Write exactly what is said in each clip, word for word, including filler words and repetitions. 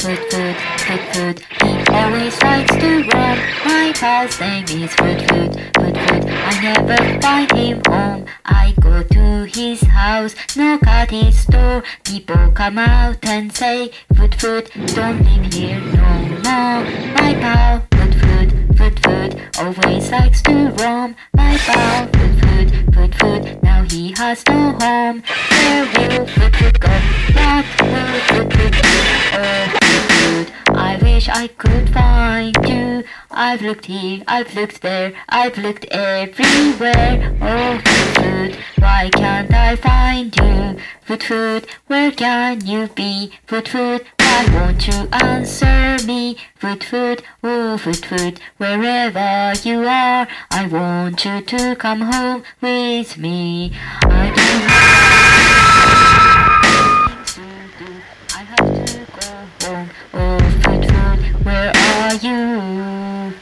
Foot, foot, foot, foot. He always likes to roam. My pal's name is Foot, foot, foot, foot. I never find him home. I go to his house, knock at his door. People come out and say, Foot, foot, don't live here no more. My pal, Foot, foot, foot, foot, always likes to roam. My pal, Foot, foot, foot, foot, now he has no home. Where will Foot, foot go? What will Foot, foot do? Oh, Foot, foot, I wish I could find you. I've looked here, I've looked there, I've looked everywhere. Oh, Foot, foot, why can't I find you? Foot, foot, where can you be? Foot, foot, why won't you answer me? Foot, foot, oh, Foot, foot, wherever you are, I want you to come home with me. I don't have things to do, I have to go home. Oh, Foot, foot, where are you?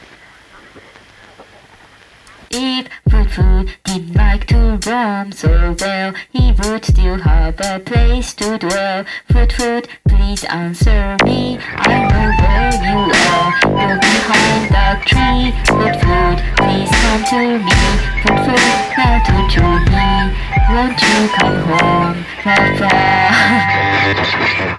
If Foot, foot didn't like to roam so well, he would still have a place to dwell. Foot, foot, please answer me. I know where you are. You're behind that tree. Foot, foot, please come to me. Foot, foot, now to join me. Won't you come home, my friend?